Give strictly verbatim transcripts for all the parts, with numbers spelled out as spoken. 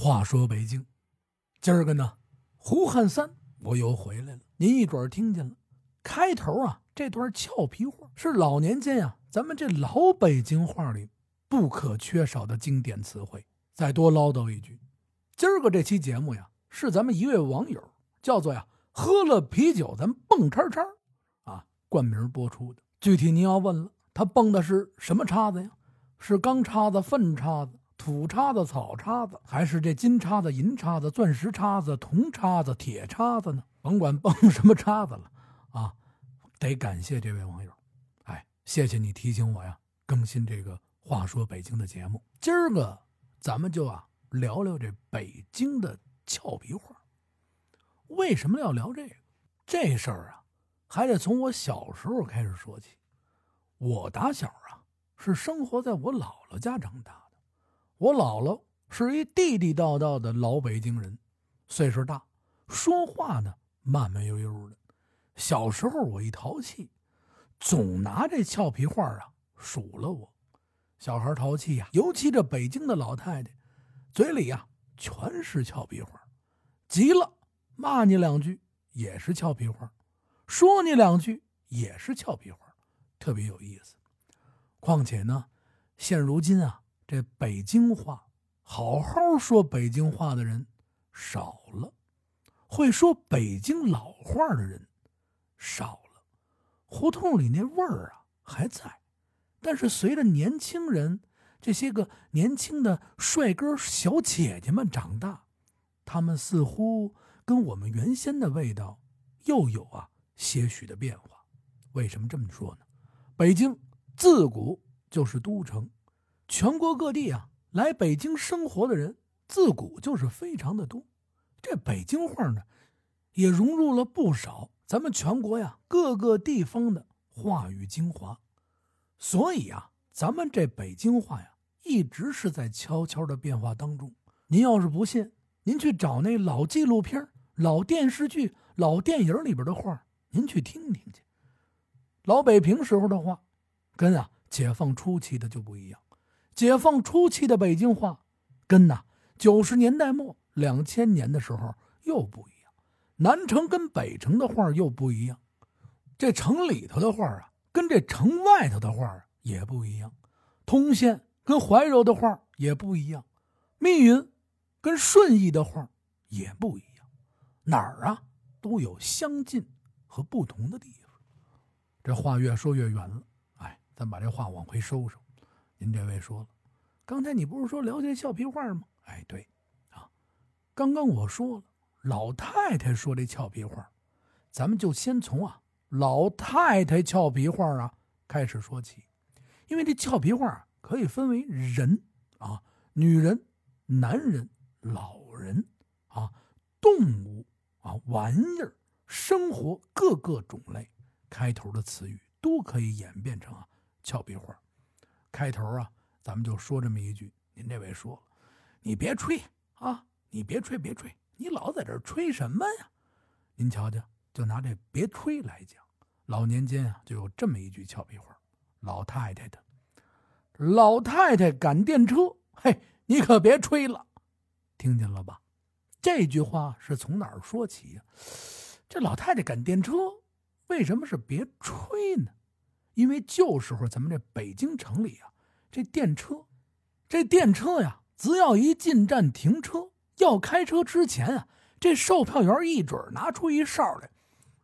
话说北京，今儿个呢，胡汉三我又回来了。您一准儿听见了，开头啊，这段俏皮话是老年间呀、啊，咱们这老北京话里不可缺少的经典词汇。再多唠叨一句，今儿个这期节目呀，是咱们一位网友叫做呀喝了啤酒咱蹦叉叉啊冠名播出的。具体您要问了，他蹦的是什么叉子呀？是钢叉子、粪叉子、土叉子、草叉子，还是这金叉子、银叉子、钻石叉子、铜叉子、铁叉子呢？甭管蹦什么叉子了啊，得感谢这位网友。哎，谢谢你提醒我呀，更新这个话说北京的节目。今儿个咱们就啊聊聊这北京的俏皮话。为什么要聊这个？这事儿啊，还得从我小时候开始说起。我打小啊是生活在我姥姥家长大的。我姥姥是一地地道道的老北京人，岁数大，说话呢慢慢悠悠的。小时候我一淘气，总拿这俏皮话啊数了我。小孩淘气呀、啊，尤其这北京的老太太，嘴里呀、啊、全是俏皮话，急了骂你两句也是俏皮话，说你两句也是俏皮话，特别有意思。况且呢，现如今啊，这北京话好好说北京话的人少了，会说北京老话的人少了。胡同里那味儿啊还在，但是随着年轻人这些个年轻的帅哥小姐姐们长大，他们似乎跟我们原先的味道又有啊些许的变化。为什么这么说呢？北京自古就是都城，全国各地啊来北京生活的人自古就是非常的多。这北京话呢也融入了不少咱们全国呀各个地方的话语精华。所以啊咱们这北京话呀一直是在悄悄的变化当中。您要是不信，您去找那老纪录片、老电视剧、老电影里边的话，您去听听去。老北平时候的话跟啊解放初期的就不一样。解放初期的北京话跟呐九十年代末两千年的时候又不一样。南城跟北城的话又不一样，这城里头的话啊跟这城外头的话也不一样，通县跟怀柔的话也不一样，密云跟顺义的话也不一样，哪儿啊都有相近和不同的地方。这话越说越远了，哎，咱把这话往回收收。您这位说了，刚才你不是说了解俏皮话吗？哎，对啊，刚刚我说了，老太太说这俏皮话，咱们就先从啊老太太俏皮话啊开始说起。因为这俏皮话可以分为人啊、女人、男人、老人啊、动物啊、玩意儿、生活各个种类开头的词语都可以演变成啊俏皮话。开头啊咱们就说这么一句，您这位说了，你别吹啊，你别吹别吹，你老在这儿吹什么呀？您瞧瞧，就拿这别吹来讲，老年间啊就有这么一句俏皮话，老太太的。老太太赶电车，嘿，你可别吹了，听见了吧？这句话是从哪儿说起呀、啊？这老太太赶电车为什么是别吹呢？因为旧时候咱们这北京城里啊，这电车这电车呀，只要一进站停车，要开车之前啊，这售票员一准拿出一哨来，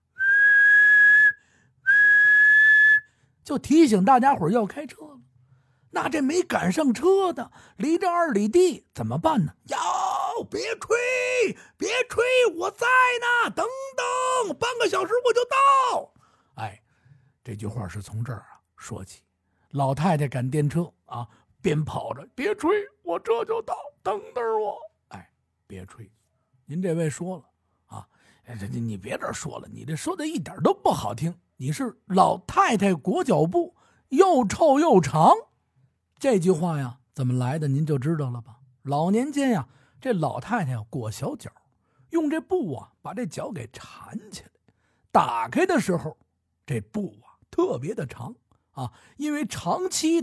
就提醒大家伙要开车了。那这没赶上车的，离这二里地怎么办呢？哟，别吹别吹，我在呢，等等，半个小时我就到。哎，这句话是从这儿啊说起。老太太赶电车啊，边跑着，别吹，我这就到，等等我。哎，别吹。您这位说了啊，你你别这说了，你这说的一点都不好听。你是老太太裹脚布，又臭又长。这句话呀怎么来的您就知道了吧？老年间呀，这老太太裹小脚，用这布啊把这脚给缠起来，打开的时候这布啊特别的长啊，因为长期的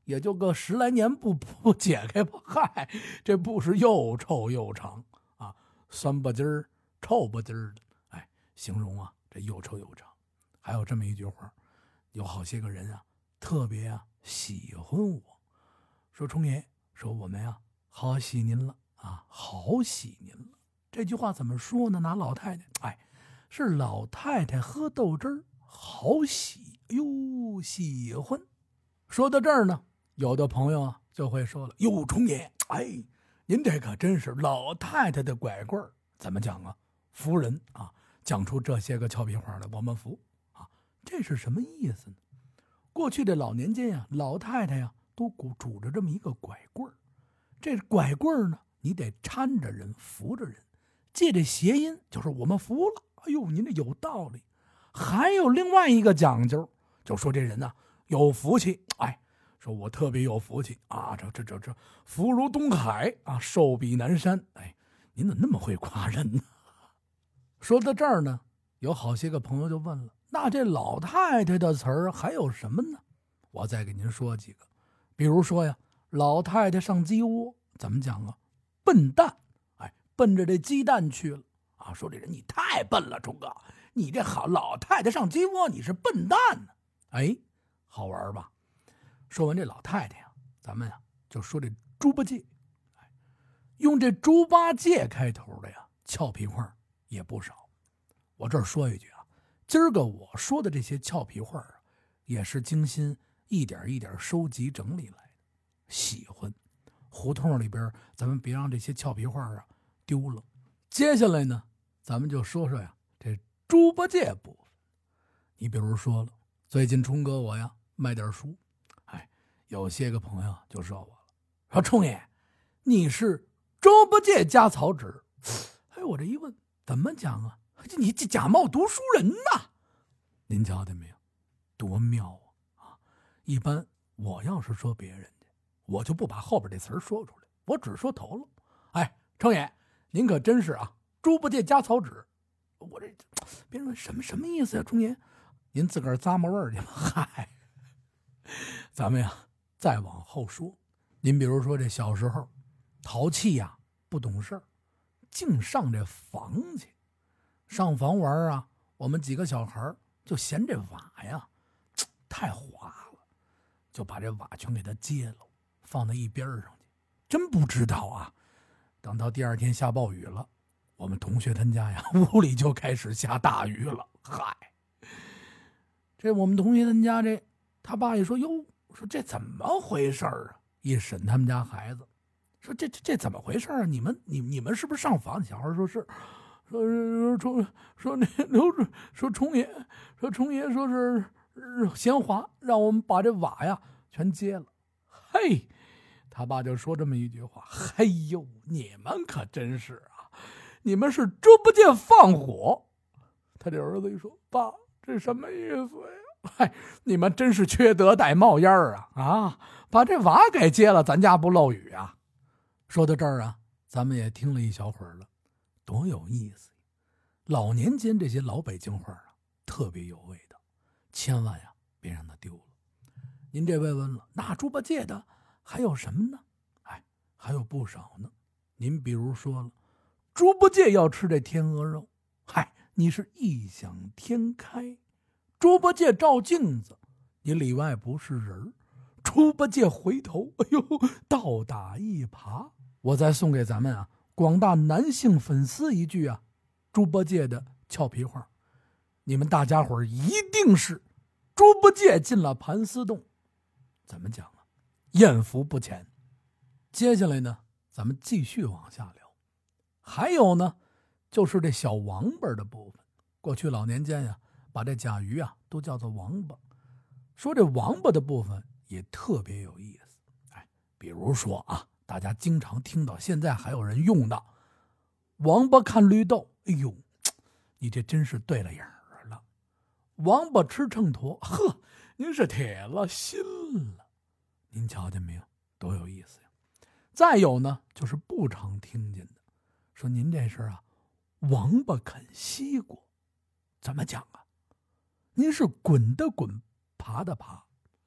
也就个十来年不不解开吧。嗨，这布是又臭又长啊，酸不筋儿、臭不筋儿的。哎，形容啊，这又臭又长。还有这么一句话，有好些个人啊，特别啊喜欢我，说冲爷，说我们呀、啊、好喜您了啊，好喜您了。这句话怎么说呢？拿老太太，哎，是老太太喝豆汁儿，好喜，哎呦，喜欢。说到这儿呢，有的朋友啊就会说了，哟，冲爷，哎，您这可真是老太太的拐棍儿，怎么讲啊？服人啊，讲出这些个俏皮话来，我们服啊。这是什么意思呢？过去的老年间呀、啊，老太太呀、啊、都拄着这么一个拐棍儿，这拐棍儿呢，你得搀着人，扶着人。借这谐音就是我们服了，哎呦，您这有道理。还有另外一个讲究，就说这人呢、啊、有福气，哎，说我特别有福气啊，这这这这福如东海啊，寿比南山。哎，您怎么那么会夸人呢？说到这儿呢，有好些个朋友就问了，那这老太太的词儿还有什么呢？我再给您说几个，比如说呀，老太太上鸡窝怎么讲啊？笨蛋。奔着这鸡蛋去了啊！说这人你太笨了，钟哥，你这好老太太上鸡窝，你是笨蛋呢？哎，好玩吧？说完这老太太呀、啊，咱们呀、啊、就说这猪八戒，哎，用这猪八戒开头的呀，俏皮话也不少。我这儿说一句啊，今儿个我说的这些俏皮话啊，也是精心一点一点收集整理来的，喜欢。胡同里边，咱们别让这些俏皮话啊丢了。接下来呢，咱们就说说呀，这猪八戒部分。你比如说了，最近冲哥我呀卖点书，哎，有些个朋友就说我了，说冲爷，你是猪八戒加草纸。哎，我这一问，怎么讲啊？你这假冒读书人呐！您瞧见没有？多妙啊！啊，一般我要是说别人家，我就不把后边这词儿说出来，我只说头了。哎，冲爷。您可真是啊，猪八戒加草纸。我这别人问什么什么意思呀、啊？钟爷，您自个儿咂摸味儿去吧。嗨，咱们呀再往后说，您比如说这小时候淘气呀，不懂事儿，净上这房去，上房玩啊。我们几个小孩就嫌这瓦呀太滑了，就把这瓦全给它揭了，放在一边上去。真不知道啊。等到第二天下暴雨了，我们同学他家呀，屋里就开始下大雨了。嗨，这我们同学他家这他爸一说，哟，说这怎么回事啊？一审他们家孩子，说这这这怎么回事啊？你们你你们是不是上房？小孩说是，说说冲说那刘说冲爷说冲爷说是嫌滑，让我们把这瓦呀全揭了。嘿。他爸就说这么一句话，嘿呦，你们可真是啊，你们是猪八戒放火。他这儿子一说，爸，这什么意思呀？嗨，你们真是缺德带冒烟啊！啊，把这瓦给揭了，咱家不漏雨啊。说到这儿啊，咱们也听了一小会儿了，多有意思。老年间这些老北京话啊，特别有味道，千万呀别让它丢了。您这位问了，那猪八戒的还有什么呢？哎，还有不少呢。您比如说了，猪八戒要吃这天鹅肉，嗨，你是异想天开。猪八戒照镜子，你里外不是人。猪八戒回头，哎呦，倒打一耙。我再送给咱们啊广大男性粉丝一句啊，猪八戒的俏皮话，你们大家伙一定是猪八戒进了盘丝洞。怎么讲啊？艳福不浅。接下来呢，咱们继续往下聊。还有呢，就是这小王八的部分。过去老年间呀，把这甲鱼啊都叫做王八。说这王八的部分也特别有意思。哎，比如说啊，大家经常听到，现在还有人用的王八看绿豆。哎呦，你这真是对了眼儿了。王八吃秤砣，呵，您是铁了心了。您瞧见没有，多有意思呀。再有呢，就是不常听见的，说您这是啊王八啃西瓜。怎么讲啊？您是滚的滚，爬的爬。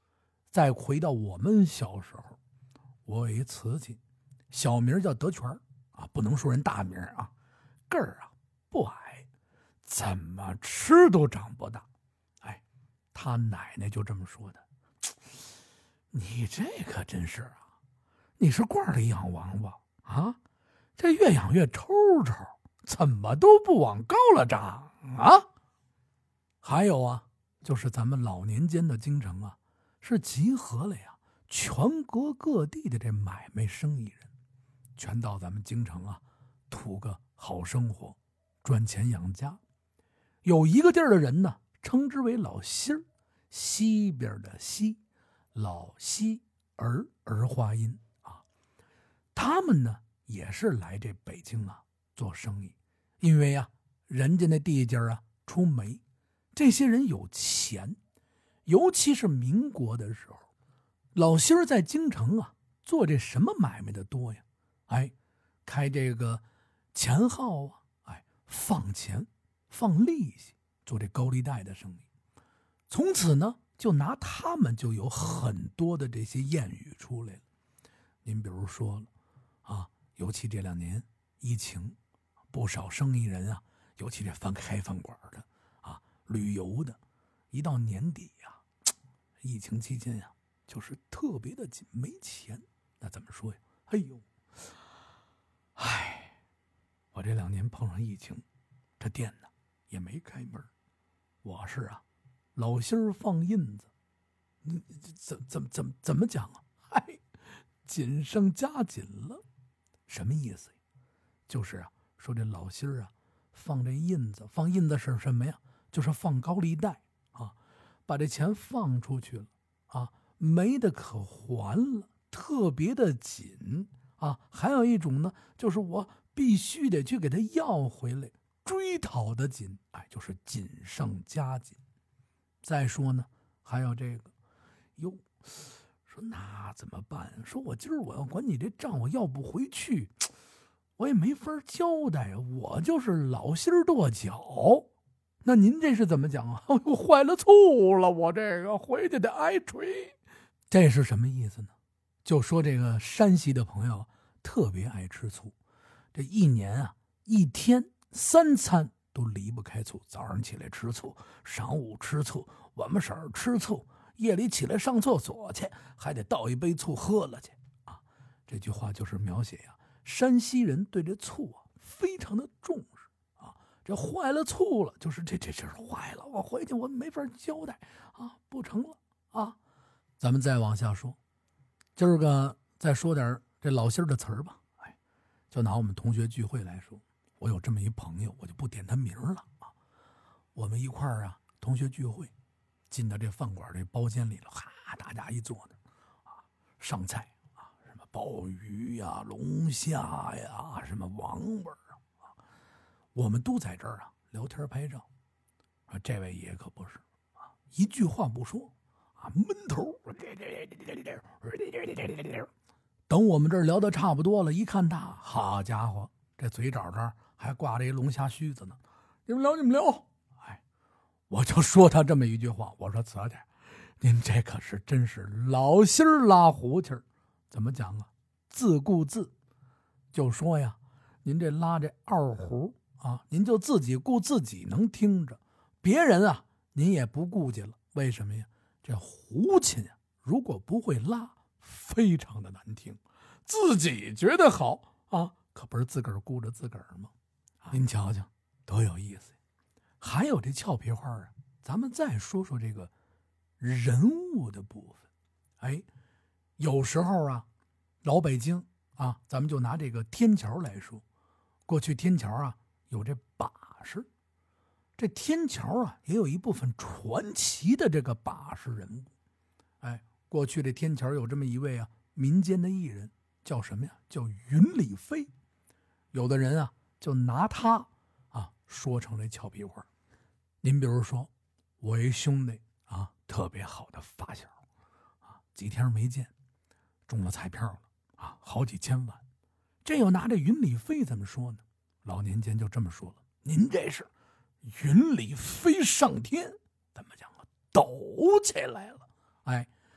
再回到我们小时候，我有一瓷器，小名叫德全啊，不能说人大名啊，个儿啊不矮，怎么吃都长不大。哎，他奶奶就这么说的：“你这可真是啊，你是罐里养王八啊，这越养越抽抽，怎么都不往高了长啊？”还有啊，就是咱们老年间的京城啊，是集合了呀全国各地的这买卖生意人，全到咱们京城啊，图个好生活，赚钱养家。有一个地儿的人呢，称之为老西儿，西边的西，老西儿儿化音啊。他们呢也是来这北京啊做生意，因为呀，人家那地界啊出煤，这些人有钱，尤其是民国的时候，老西儿在京城啊做这什么买卖的多呀？哎，开这个钱号啊，哎，放钱放利息，做这高利贷的生意。从此呢，就拿他们就有很多的这些谚语出来了。您比如说了啊，尤其这两年疫情，不少生意人啊，尤其这饭开饭馆的啊，旅游的，一到年底呀、啊，疫情期间呀、啊，就是特别的紧，没钱。那怎么说呀？哎呦，唉，我这两年碰上疫情，这店呢也没开门。我是啊，老心儿放印子，你怎怎怎怎怎么讲啊？嗨，紧上加紧了，什么意思？就是啊，说这老心儿啊，放这印子，放印子是什么呀？就是放高利贷啊，把这钱放出去了啊，没得可还了，特别的紧啊。还有一种呢，就是我必须得去给他要回来，追讨的紧，哎，就是紧上加紧。再说呢，还有这个，哟，说那怎么办？说我今儿我要管你这账，我要不回去，我也没法交代，我就是老心儿跺脚。那您这是怎么讲啊？我坏了醋了，我这个回去得挨锤。这是什么意思呢？就说这个山西的朋友特别爱吃醋，这一年啊，一天三餐都离不开醋。早上起来吃醋，晌午吃醋，晚不晌吃醋，夜里起来上厕所去，还得倒一杯醋喝了去啊。这句话就是描写呀、啊，山西人对这醋啊非常的重视啊。这坏了醋了，就是这这这是坏了，我回去我没法交代啊，不成了啊。咱们再往下说，今儿个再说点这老心儿的词儿吧。哎，就拿我们同学聚会来说，我有这么一朋友，我就不点他名了啊。我们一块儿啊，同学聚会，进到这饭馆这包间里了，哈，大家一坐那啊，上菜啊，什么鲍鱼呀、龙虾呀、什么王八啊，我们都在这儿啊聊天拍照。啊，这位爷可不是啊，一句话不说啊，闷头。等我们这儿聊得差不多了，一看他，好家伙，这嘴角这儿还挂着一龙虾须子呢。你们聊，你们聊。哎，我就说他这么一句话，我说：“瓷太，您这可是真是老心儿拉胡琴儿。怎么讲啊？自顾自，就说呀，您这拉这二胡啊，您就自己顾自己能听着，别人啊，您也不顾及了。为什么呀？这胡琴啊，如果不会拉，非常的难听。自己觉得好啊，可不是自个儿顾着自个儿吗？啊，您瞧瞧，多有意思。还有这俏皮话啊，咱们再说说这个人物的部分。哎，有时候啊，老北京啊，咱们就拿这个天桥来说，过去天桥啊有这把式，这天桥啊也有一部分传奇的这个把式人物。哎，过去这天桥有这么一位啊民间的艺人，叫什么呀？叫云里飞。有的人啊就拿他啊说成这俏皮话。您比如说，我一兄弟啊，特别好的发小啊，几天没见，中了彩票了啊，好几千万。这又拿这云里飞怎么说呢？老年间就这么说了：“您这是云里飞上天，怎么讲啊？抖起来了！哎，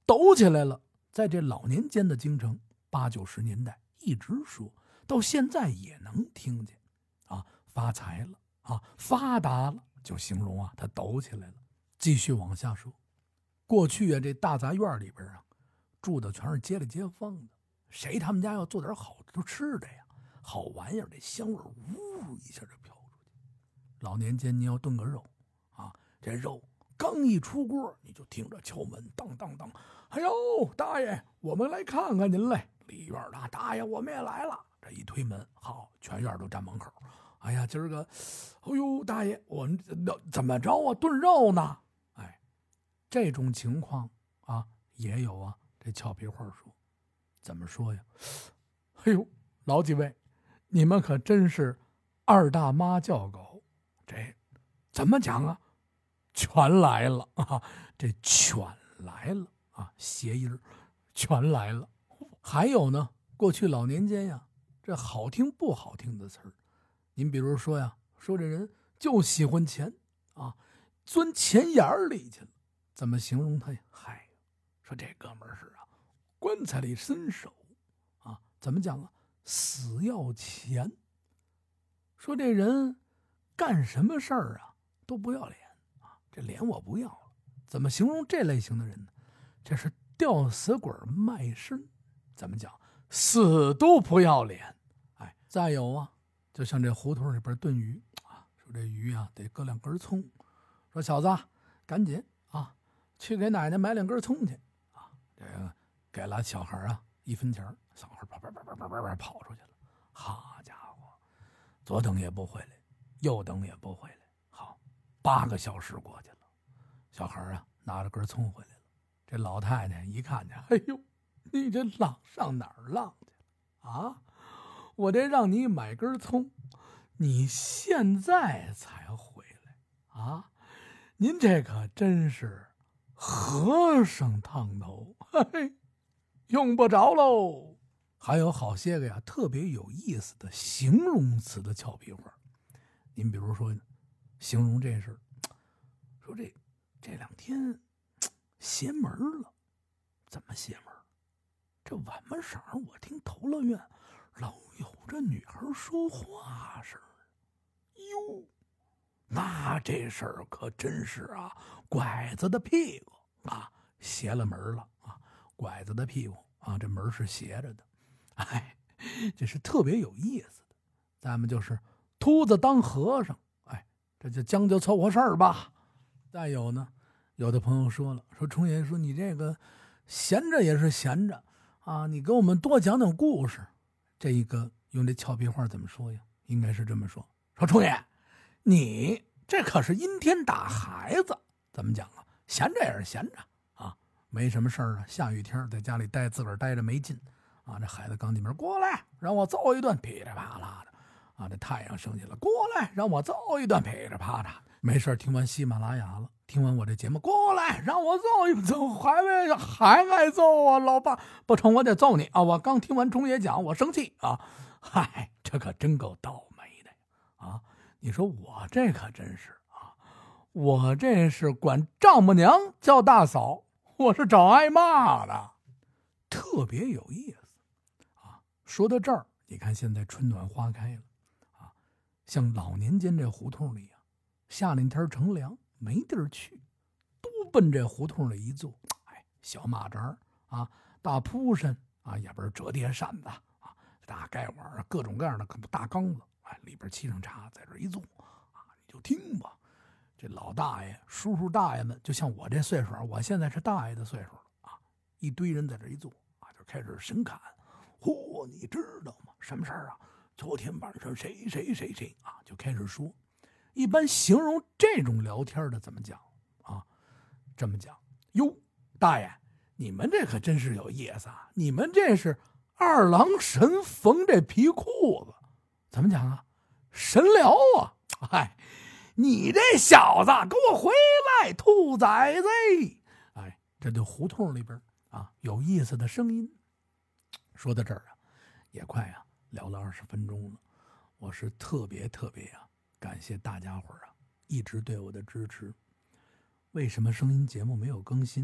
抖起来了。在这老年间的京城，八九十年代一直说到现在也能听见啊，发财了啊，发达了，就形容啊他抖起来了。继续往下说，过去啊这大杂院里边啊住的全是街里街坊的，谁他们家要做点好吃的呀，好玩意儿，这香味呜一下就飘出去。老年间你要炖个肉啊，这肉刚一出锅，你就听着敲门，当当当，哎呦，大爷，我们来看看您嘞。里院的大爷，我们也来了。这一推门，好，全院都站门口。哎呀，今儿个，哎呦，大爷，我们怎么着啊？炖肉呢？哎，这种情况啊也有啊。这俏皮话说，怎么说呀？哎呦，老几位，你们可真是二大妈叫狗，这怎么讲啊？全来了啊！这全来了啊，谐音全来了。还有呢，过去老年间呀，这好听不好听的词儿，您比如说呀，说这人就喜欢钱啊，钻钱眼里去了，怎么形容他呀？嗨，说这哥们儿是啊，棺材里伸手啊，怎么讲啊？死要钱。说这人干什么事儿啊都不要脸啊，这脸我不要了。怎么形容这类型的人呢？这是吊死鬼卖身。怎么讲？死都不要脸。哎，再有啊，就像这胡同里边炖鱼啊，说这鱼啊得搁两根葱，说小子赶紧啊去给奶奶买两根葱去啊。这个给了小孩啊一分钱，小孩跑跑跑跑跑跑跑出去了。好家伙，左等也不回来，右等也不回来。好，八个小时过去了，小孩啊拿着根葱回来了。这老太太一看见，哎呦，你这浪上哪儿浪去了啊？我这让你买根葱，你现在才回来啊？您这可真是和尚烫头，嘿嘿，用不着喽。还有好些个呀，特别有意思的形容词的俏皮话。您比如说，形容这事儿，说这这两天邪门了，怎么邪门？这晚上晌我听头乐院老有这女孩说话声哟，那这事儿可真是啊，拐子的屁股啊，邪了门了啊，拐子的屁股啊，这门是斜着的，哎，这是特别有意思的。咱们就是秃子当和尚，哎，这就将就凑合事儿吧。再有呢，有的朋友说了，说冲爷说你这个闲着也是闲着啊，你给我们多讲讲故事。这一个用这俏皮话怎么说呀？应该是这么说：说冲爷，你这可是阴天打孩子，怎么讲啊？闲着也是闲着啊，没什么事儿啊。下雨天在家里待，自个儿待着没劲啊。这孩子刚进门，过来让我揍一顿，噼里啪啦的啊。这太阳升起来，过来让我揍一顿，噼里啪啦。没事听完喜马拉雅了，听完我这节目，过来让我揍一揍，还没还爱揍啊，老爸不成，我得揍你啊！我刚听完钟爷讲，我生气啊！嗨，这可真够倒霉的啊！你说我这可真是啊，我这是管丈母娘叫大嫂，我是找挨骂的，特别有意思啊！说到这儿，你看现在春暖花开了啊，像老年间这胡同里啊，夏令天乘凉没地儿去，都奔这胡同里一坐，哎，小马扎啊，大铺身啊，也不是折叠扇子啊，大盖碗，各种各样的大缸子，哎，里边沏上茶，在这一坐啊，你就听吧。这老大爷、叔叔大爷们，就像我这岁数，我现在是大爷的岁数了啊，一堆人在这一坐啊，就开始神侃。嚯，你知道吗？什么事儿啊？昨天晚上谁谁谁谁啊，就开始说。一般形容这种聊天的怎么讲啊？这么讲，哟，大爷，你们这可真是有意思啊！你们这是二郎神缝这皮裤子，怎么讲啊？神聊啊！哎，你这小子给我回来，兔崽子！哎，这就胡同里边啊有意思的声音。说到这儿啊，也快啊聊了二十分钟了，我是特别特别啊。感谢大家伙儿啊，一直对我的支持。为什么声音节目没有更新？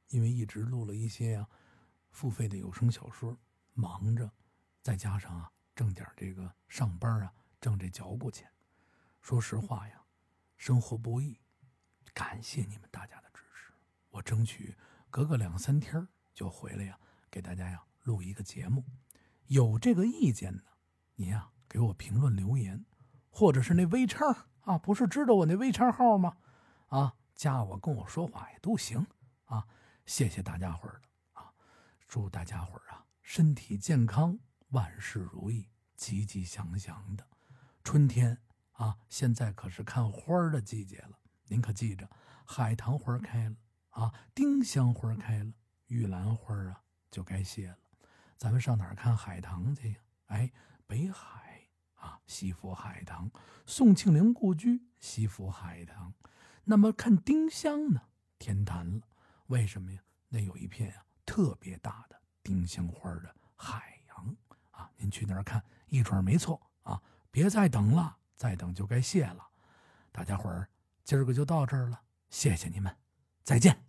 因为一直录了一些啊付费的有声小说，忙着，再加上啊挣点这个上班啊挣这脚骨钱。说实话呀，生活不易，感谢你们大家的支持。我争取隔个两三天就回来呀，给大家呀录一个节目。有这个意见呢，您呀给我评论留言，或者是那微叉啊，不是知道我那微叉号吗？啊，加我跟我说话也都行啊。谢谢大家伙儿的啊，祝大家伙儿啊身体健康，万事如意，吉吉祥祥的。春天啊，现在可是看花的季节了，您可记着，海棠花开了啊，丁香花开了，玉兰花啊就该谢了。咱们上哪儿看海棠去呀？哎，北海啊，西府海棠，宋庆龄故居西府海棠。那么看丁香呢，天坛了。为什么呀？那有一片啊特别大的丁香花的海洋啊，您去那儿看一准没错啊，别再等了，再等就该谢了。大家伙儿今儿个就到这儿了，谢谢你们，再见。